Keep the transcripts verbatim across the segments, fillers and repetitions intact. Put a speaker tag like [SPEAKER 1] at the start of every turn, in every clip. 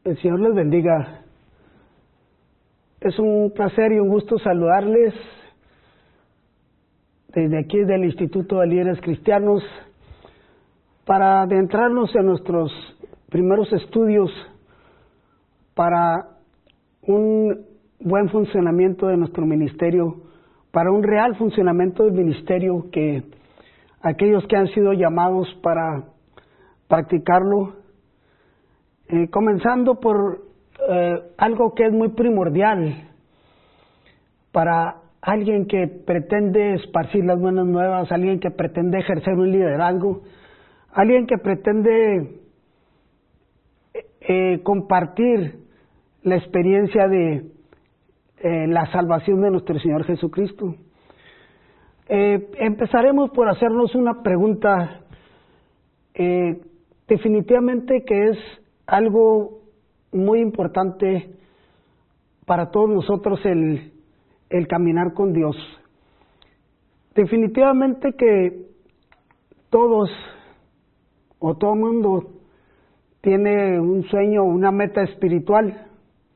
[SPEAKER 1] El Señor les bendiga. Es un placer y un gusto saludarles desde aquí del Instituto de Líderes Cristianos para adentrarnos en nuestros primeros estudios para un buen funcionamiento de nuestro ministerio, para un real funcionamiento del ministerio, que aquellos que han sido llamados para practicarlo, eh, comenzando por eh, algo que es muy primordial para alguien que pretende esparcir las buenas nuevas, alguien que pretende ejercer un liderazgo, alguien que pretende eh, compartir la experiencia de eh, la salvación de nuestro Señor Jesucristo. Eh, empezaremos por hacernos una pregunta, eh, definitivamente que es algo muy importante para todos nosotros, el, el caminar con Dios. Definitivamente que todos o todo mundo tiene un sueño, una meta espiritual,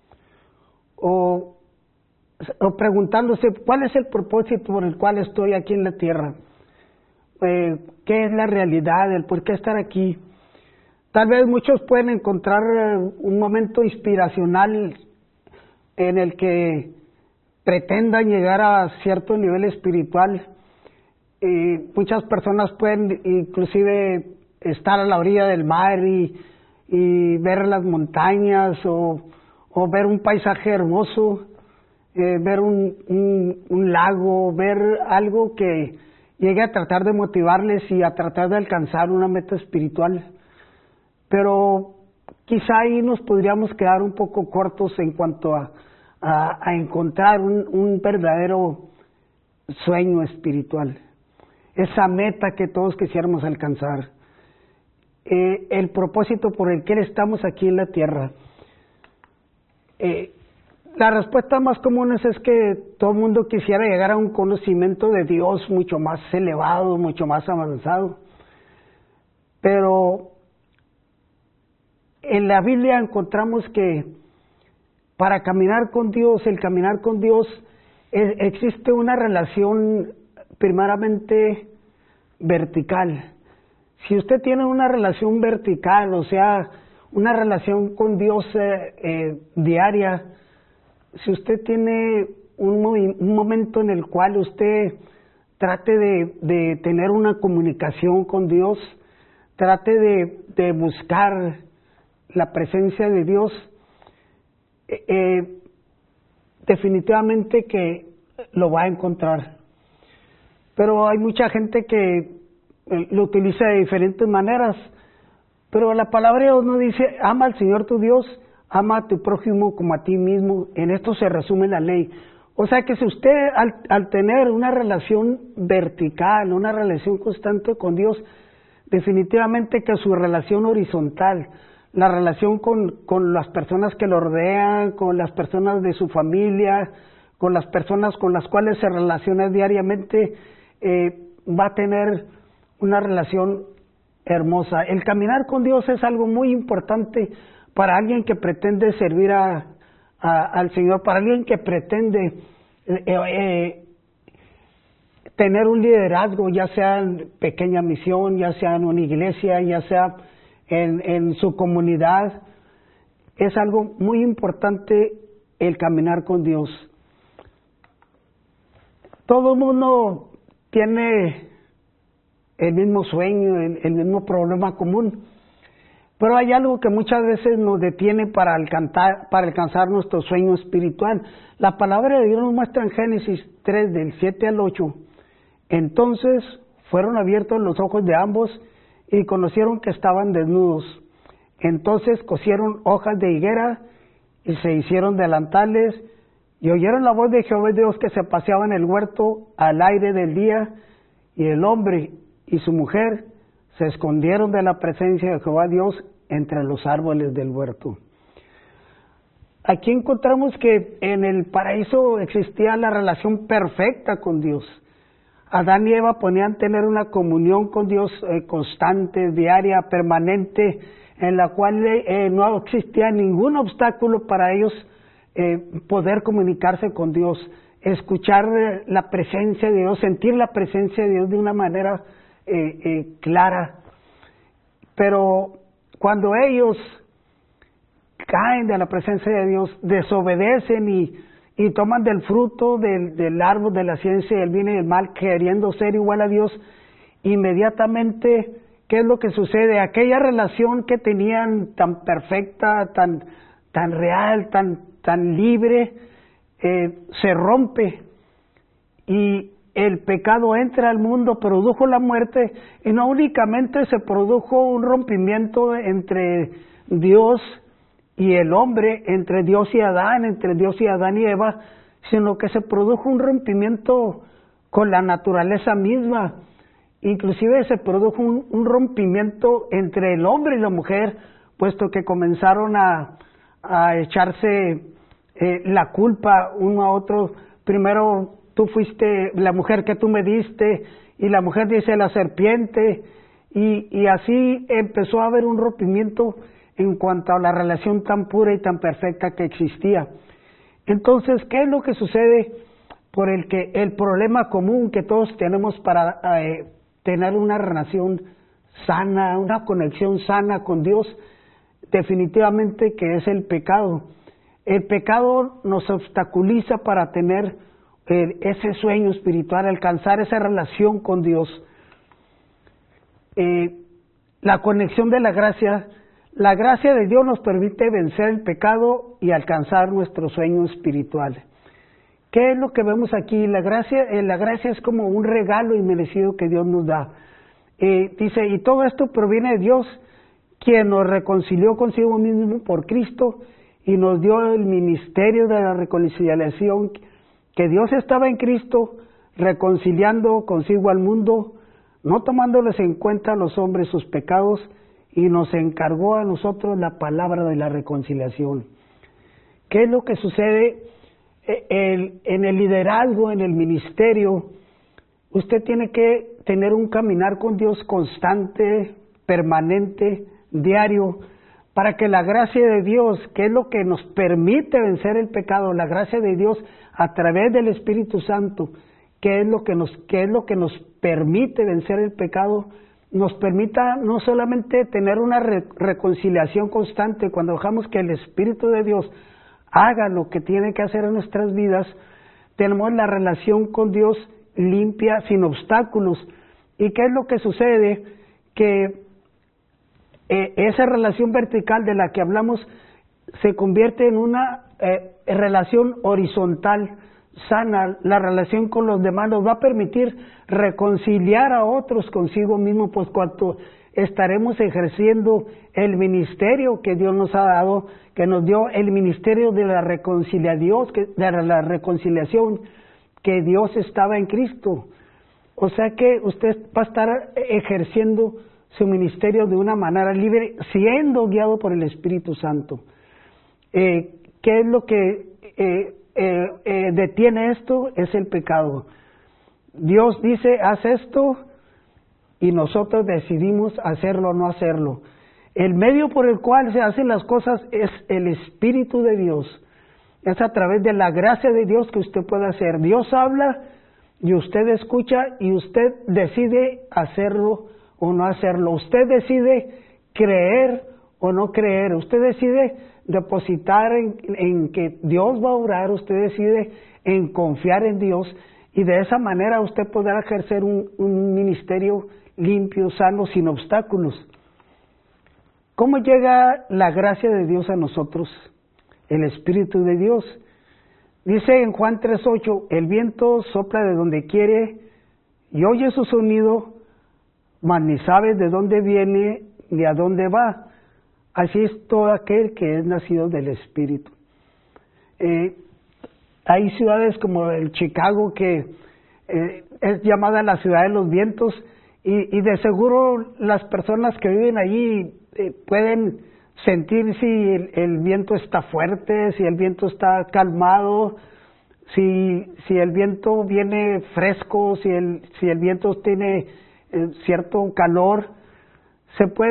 [SPEAKER 1] o, o preguntándose cuál es el propósito por el cual estoy aquí en la tierra, eh, qué es la realidad, el por qué estar aquí. Tal vez muchos pueden encontrar un momento inspiracional en el que pretendan llegar a cierto nivel espiritual, y muchas personas pueden inclusive estar a la orilla del mar y, y ver las montañas o, o ver un paisaje hermoso, eh, ver un, un, un lago, ver algo que llegue a tratar de motivarles y a tratar de alcanzar una meta espiritual. Pero quizá ahí nos podríamos quedar un poco cortos en cuanto a, a, a encontrar un, un verdadero sueño espiritual, esa meta que todos quisiéramos alcanzar, eh, el propósito por el que estamos aquí en la tierra. Eh, la respuesta más común es, es que todo el mundo quisiera llegar a un conocimiento de Dios mucho más elevado, mucho más avanzado, pero en la Biblia encontramos que para caminar con Dios, el caminar con Dios, es, existe una relación primeramente vertical. Si usted tiene una relación vertical, o sea, una relación con Dios eh, eh, diaria, si usted tiene un, un momento en el cual usted trate de, de tener una comunicación con Dios, trate de, de buscar la presencia de Dios, eh, eh, definitivamente que lo va a encontrar. Pero hay mucha gente que eh, lo utiliza de diferentes maneras, pero la palabra de Dios nos dice: ama al Señor tu Dios, ama a tu prójimo como a ti mismo. En esto se resume la ley. O sea que si usted al, al tener una relación vertical, una relación constante con Dios, definitivamente que su relación horizontal, la relación con, con las personas que lo rodean, con las personas de su familia, con las personas con las cuales se relaciona diariamente, eh, va a tener una relación hermosa. El caminar con Dios es algo muy importante para alguien que pretende servir a, a, al Señor, para alguien que pretende eh, eh, tener un liderazgo, ya sea en pequeña misión, ya sea en una iglesia, ya sea En, en su comunidad. Es algo muy importante el caminar con Dios. Todo el mundo tiene el mismo sueño, el, el mismo problema común, pero hay algo que muchas veces nos detiene para alcanzar, para alcanzar nuestro sueño espiritual. La palabra de Dios nos muestra en Génesis tres, del siete al ocho. Entonces fueron abiertos los ojos de ambos y conocieron que estaban desnudos. Entonces cosieron hojas de higuera y se hicieron delantales, y oyeron la voz de Jehová Dios que se paseaba en el huerto al aire del día, y el hombre y su mujer se escondieron de la presencia de Jehová Dios entre los árboles del huerto. Aquí encontramos que en el paraíso existía la relación perfecta con Dios. Adán y Eva podían tener una comunión con Dios eh, constante, diaria, permanente, en la cual eh, no existía ningún obstáculo para ellos eh, poder comunicarse con Dios, escuchar eh, la presencia de Dios, sentir la presencia de Dios de una manera eh, eh, clara. Pero cuando ellos caen de la presencia de Dios, desobedecen y, y toman del fruto del, del árbol de la ciencia del bien y del mal, queriendo ser igual a Dios, inmediatamente, ¿qué es lo que sucede? Aquella relación que tenían tan perfecta, tan, tan real, tan, tan libre, eh, se rompe y el pecado entra al mundo, produjo la muerte, y no únicamente se produjo un rompimiento entre Dios y el hombre, entre Dios y Adán, entre Dios y Adán y Eva, sino que se produjo un rompimiento con la naturaleza misma. Inclusive se produjo un, un rompimiento entre el hombre y la mujer, puesto que comenzaron a, a echarse eh, la culpa uno a otro. Primero tú fuiste la mujer que tú me diste, y la mujer dice la serpiente, y, y así empezó a haber un rompimiento en cuanto a la relación tan pura y tan perfecta que existía. Entonces, ¿qué es lo que sucede? Por el que el problema común que todos tenemos para eh, tener una relación sana, una conexión sana con Dios, definitivamente que es el pecado. El pecado nos obstaculiza para tener eh, ese sueño espiritual, alcanzar esa relación con Dios. Eh, la conexión de la gracia, la gracia de Dios nos permite vencer el pecado y alcanzar nuestro sueño espiritual. ¿Qué es lo que vemos aquí? La gracia, eh, la gracia es como un regalo inmerecido que Dios nos da. Eh, dice, y todo esto proviene de Dios, quien nos reconcilió consigo mismo por Cristo y nos dio el ministerio de la reconciliación, que Dios estaba en Cristo reconciliando consigo al mundo, no tomándoles en cuenta a los hombres sus pecados, y nos encargó a nosotros la palabra de la reconciliación. ¿Qué es lo que sucede? El, en el liderazgo, en el ministerio, usted tiene que tener un caminar con Dios constante, permanente, diario, para que la gracia de Dios, que es lo que nos permite vencer el pecado, la gracia de Dios a través del Espíritu Santo, que es lo que nos, que es lo que nos permite vencer el pecado, nos permita no solamente tener una re- reconciliación constante, cuando dejamos que el Espíritu de Dios haga lo que tiene que hacer en nuestras vidas, tenemos la relación con Dios limpia, sin obstáculos. ¿Y qué es lo que sucede? Que eh, esa relación vertical de la que hablamos se convierte en una eh, relación horizontal, sana. La relación con los demás nos va a permitir reconciliar a otros consigo mismo, pues cuando estaremos ejerciendo el ministerio que Dios nos ha dado, que nos dio el ministerio de la reconciliación, de la reconciliación, que Dios estaba en Cristo. O sea que usted va a estar ejerciendo su ministerio de una manera libre, siendo guiado por el Espíritu Santo. Eh, ¿Qué es lo que eh, eh, eh, detiene esto? Es el pecado. Dios dice, haz esto, y nosotros decidimos hacerlo o no hacerlo. El medio por el cual se hacen las cosas es el Espíritu de Dios. Es a través de la gracia de Dios que usted puede hacer. Dios habla y usted escucha y usted decide hacerlo o no hacerlo. Usted decide creer o no creer. Usted decide depositar en, en que Dios va a obrar. Usted decide en confiar en Dios, y de esa manera usted podrá ejercer un, un ministerio limpio, sano, sin obstáculos. ¿Cómo llega la gracia de Dios a nosotros? El Espíritu de Dios. Dice en Juan tres ocho, el viento sopla de donde quiere y oye su sonido, mas ni sabes de dónde viene ni a dónde va. Así es todo aquel que es nacido del Espíritu. Eh, hay ciudades como el Chicago que eh, es llamada la ciudad de los vientos, y, y de seguro las personas que viven allí eh, pueden sentir si el, el viento está fuerte, si el viento está calmado, si, si el viento viene fresco, si el, si el viento tiene eh, cierto calor. Se puede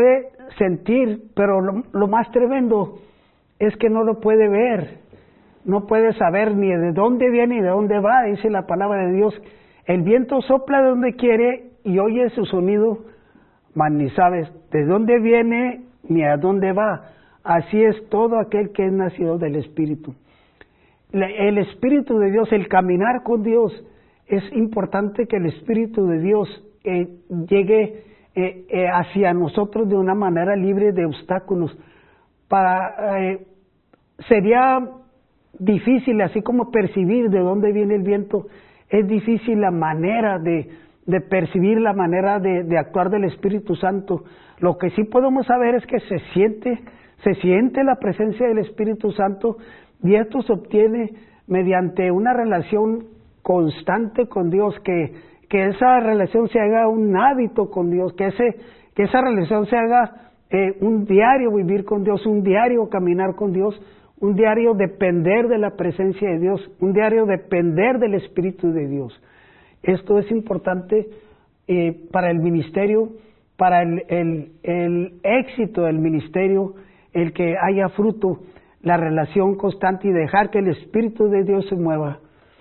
[SPEAKER 1] sentir, pero lo, lo más tremendo es que no lo puede ver, no puede saber ni de dónde viene ni de dónde va, dice la palabra de Dios. El viento sopla de donde quiere y oye su sonido, mas ni sabes de dónde viene ni a dónde va. Así es todo aquel que es nacido del Espíritu. El Espíritu de Dios, el caminar con Dios, es importante que el Espíritu de Dios eh, llegue eh, eh, hacia nosotros de una manera libre de obstáculos. Para, eh, sería difícil, así como percibir de dónde viene el viento, es difícil la manera de, de percibir, la manera de, de actuar del Espíritu Santo. Lo que sí podemos saber es que se siente, se siente la presencia del Espíritu Santo, y esto se obtiene mediante una relación constante con Dios, que, que esa relación se haga un hábito con Dios, que, ese, que esa relación se haga eh, un diario vivir con Dios, un diario caminar con Dios, un diario depender de la presencia de Dios, un diario depender del Espíritu de Dios. Esto es importante eh, para el ministerio, para el, el, el éxito del ministerio, el que haya fruto, la relación constante y dejar que el Espíritu de Dios se mueva.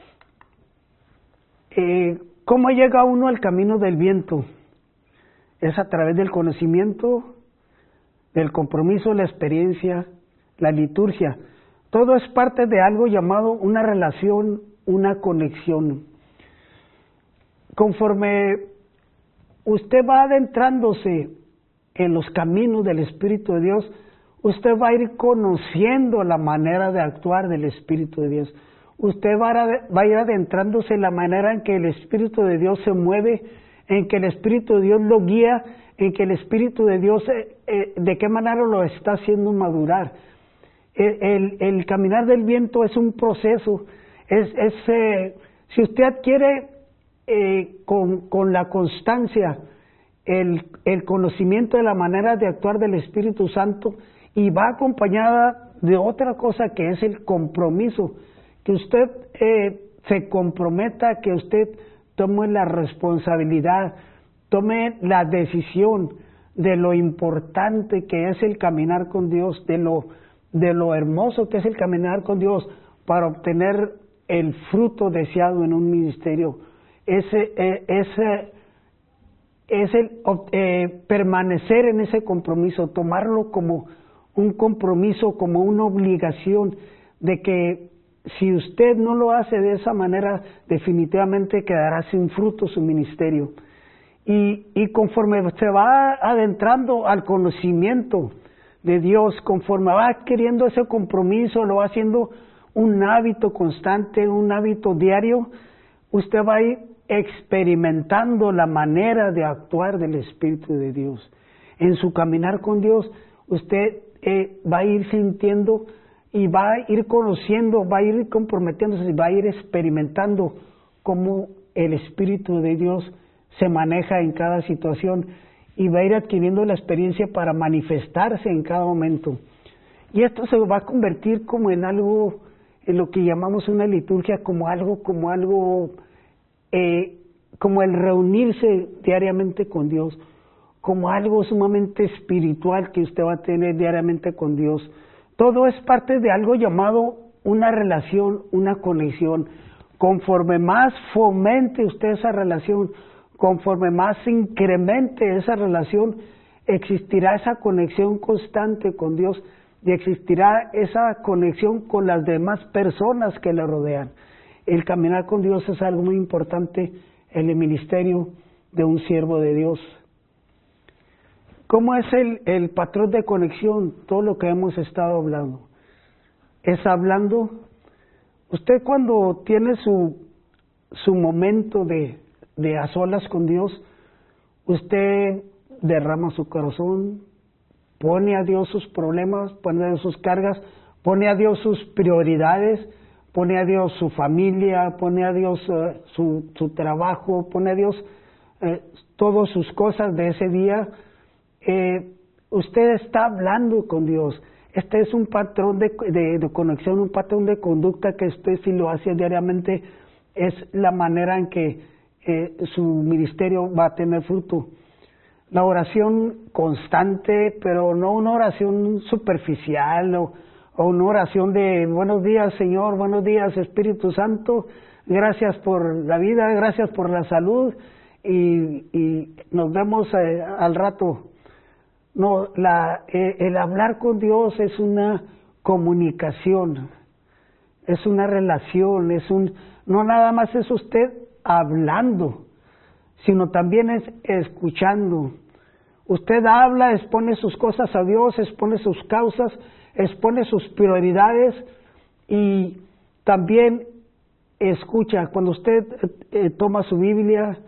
[SPEAKER 1] Eh, ¿Cómo llega uno al camino del viento? Es a través del conocimiento, del compromiso, la experiencia, la liturgia. Todo es parte de algo llamado una relación, una conexión. Conforme usted va adentrándose en los caminos del Espíritu de Dios, usted va a ir conociendo la manera de actuar del Espíritu de Dios. Usted va a, va a ir adentrándose en la manera en que el Espíritu de Dios se mueve, en que el Espíritu de Dios lo guía, en que el Espíritu de Dios eh, eh, de qué manera lo está haciendo madurar. El, el, el caminar del viento es un proceso. Es, es eh, si usted adquiere eh, con, con la constancia el, el conocimiento de la manera de actuar del Espíritu Santo, y va acompañada de otra cosa que es el compromiso, que usted eh, se comprometa, que usted tome la responsabilidad, tome la decisión de lo importante que es el caminar con Dios, de lo, de lo hermoso que es el caminar con Dios para obtener el fruto deseado en un ministerio. Ese, eh, ese es el eh, permanecer en ese compromiso, tomarlo como un compromiso, como una obligación, de que si usted no lo hace de esa manera, definitivamente quedará sin fruto su ministerio. Y, y conforme se va adentrando al conocimiento de Dios, conforme va adquiriendo ese compromiso, lo va haciendo un hábito constante, un hábito diario, usted va a ir experimentando la manera de actuar del Espíritu de Dios. En su caminar con Dios, usted eh, va a ir sintiendo y va a ir conociendo, va a ir comprometiéndose, va a ir experimentando cómo el Espíritu de Dios se maneja en cada situación, y va a ir adquiriendo la experiencia para manifestarse en cada momento. Y esto se va a convertir como en algo, en lo que llamamos una liturgia, como algo, como algo, eh, como el reunirse diariamente con Dios, como algo sumamente espiritual que usted va a tener diariamente con Dios. Todo es parte de algo llamado una relación, una conexión. Conforme más fomente usted esa relación, conforme más incremente esa relación, existirá esa conexión constante con Dios, y existirá esa conexión con las demás personas que le rodean. El caminar con Dios es algo muy importante en el ministerio de un siervo de Dios. ¿Cómo es el, el patrón de conexión? Todo lo que hemos estado hablando. Es hablando, usted cuando tiene su, su momento de, de a solas con Dios, usted derrama su corazón, pone a Dios sus problemas, pone a Dios sus cargas, pone a Dios sus prioridades, pone a Dios su familia, pone a Dios uh, su, su trabajo, pone a Dios eh, todas sus cosas de ese día. Eh, usted está hablando con Dios. Este es un patrón de, de, de conexión, un patrón de conducta que usted, si lo hace diariamente, es la manera en que eh, su ministerio va a tener fruto. la oración constante, pero no una oración superficial o, o una oración de buenos días Señor, buenos días Espíritu Santo, gracias por la vida, gracias por la salud y, y nos vemos eh, al rato. No, la, eh, el hablar con Dios es una comunicación, es una relación, es un, no nada más es usted hablando, sino también es escuchando. Usted habla, expone sus cosas a Dios, expone sus causas, expone sus prioridades y también escucha. Cuando usted eh, toma su Biblia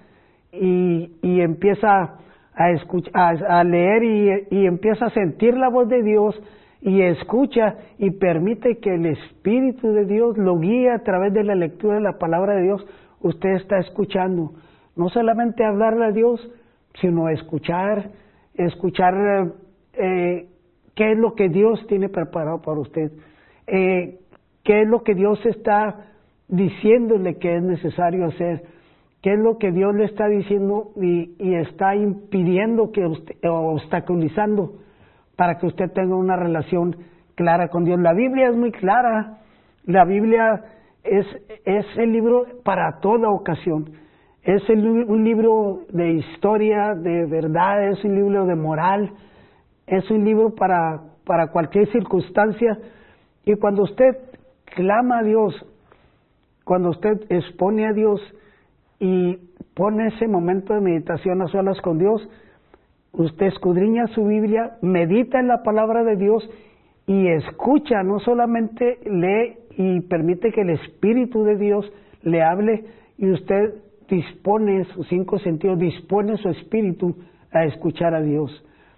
[SPEAKER 1] y, y empieza a, escuchar, a, a leer y, y empieza a sentir la voz de Dios y escucha y permite que el Espíritu de Dios lo guíe a través de la lectura de la palabra de Dios, usted está escuchando. No solamente hablarle a Dios, sino escuchar, escuchar eh, qué es lo que Dios tiene preparado para usted, eh, qué es lo que Dios está diciéndole que es necesario hacer, qué es lo que Dios le está diciendo y, y está impidiendo que usted, o obstaculizando para que usted tenga una relación clara con Dios. La Biblia es muy clara, la Biblia es, es el libro para toda ocasión. Es el, un libro de historia, de verdad, es un libro de moral, es un libro para, para cualquier circunstancia. Y cuando usted clama a Dios, cuando usted expone a Dios y pone ese momento de meditación a solas con Dios, usted escudriña su Biblia, medita en la palabra de Dios y escucha, no solamente lee y permite que el Espíritu de Dios le hable y usted dispone sus cinco sentidos, dispone su espíritu a escuchar a Dios.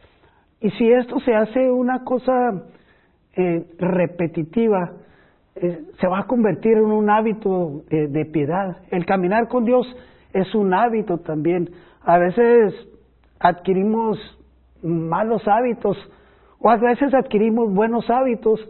[SPEAKER 1] Y si esto se hace una cosa eh, repetitiva, eh, se va a convertir en un hábito eh, de piedad. El caminar con Dios es un hábito también. A veces adquirimos malos hábitos o a veces adquirimos buenos hábitos,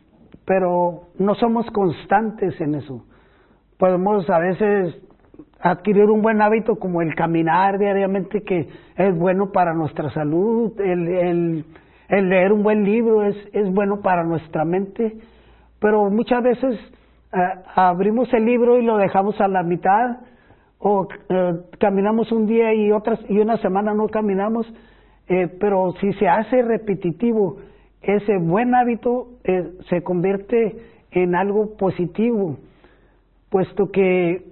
[SPEAKER 1] pero no somos constantes en eso. Podemos a veces adquirir un buen hábito como el caminar diariamente, que es bueno para nuestra salud, el, el, el leer un buen libro es, es bueno para nuestra mente, pero muchas veces eh, abrimos el libro y lo dejamos a la mitad, o eh, caminamos un día y, otras, y una semana no caminamos, eh, pero si se hace repetitivo, ese buen hábito eh, se convierte en algo positivo, puesto que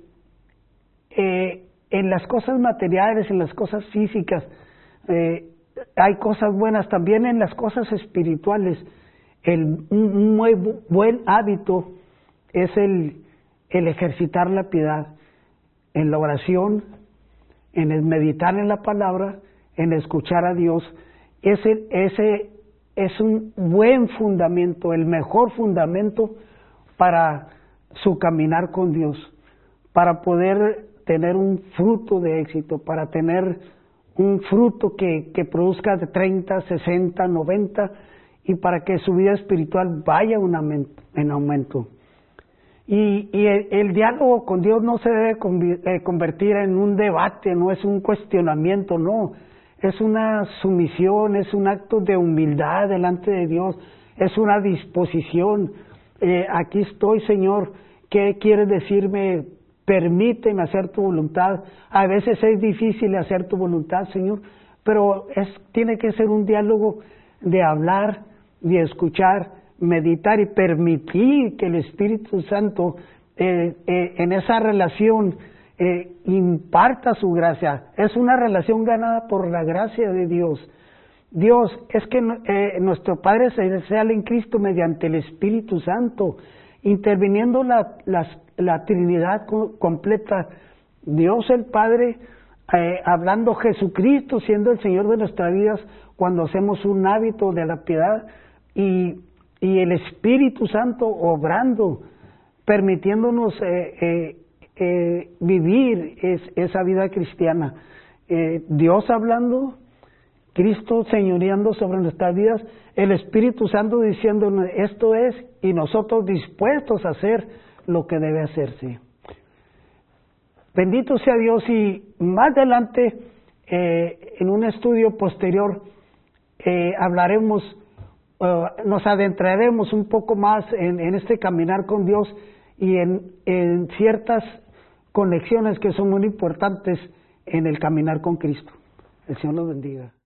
[SPEAKER 1] Eh, en las cosas materiales, en las cosas físicas, eh, hay cosas buenas, también en las cosas espirituales. El, un muy buen hábito es el, el ejercitar la piedad, en la oración, en el meditar en la palabra, en escuchar a Dios. Ese, ese es un buen fundamento, el mejor fundamento para su caminar con Dios, para poder tener un fruto de éxito, para tener un fruto que, que produzca de treinta, sesenta, noventa y para que su vida espiritual vaya un aumento, en aumento. Y, y el, el diálogo con Dios no se debe convertir en un debate, no es un cuestionamiento, no, es una sumisión, es un acto de humildad delante de Dios, es una disposición. Eh, aquí estoy, Señor, ¿qué quieres decirme? Permíteme hacer tu voluntad. A veces es difícil hacer tu voluntad, Señor, pero es, tiene que ser un diálogo de hablar, de escuchar, meditar y permitir que el Espíritu Santo eh, eh, en esa relación eh, imparta su gracia. Es una relación ganada por la gracia de Dios. Dios, es que eh, nuestro Padre Celestial en Cristo mediante el Espíritu Santo, interviniendo la, la, la Trinidad completa, Dios el Padre, eh, hablando Jesucristo siendo el Señor de nuestras vidas cuando hacemos un hábito de la piedad y, y el Espíritu Santo obrando, permitiéndonos eh, eh, eh, vivir es, esa vida cristiana. Eh, Dios hablando, Cristo señoreando sobre nuestras vidas, el Espíritu Santo diciéndonos esto es, y nosotros dispuestos a hacer lo que debe hacerse. Bendito sea Dios, y más adelante eh, en un estudio posterior eh, hablaremos, uh, nos adentraremos un poco más en, en este caminar con Dios y en, en ciertas conexiones que son muy importantes en el caminar con Cristo. El Señor los bendiga.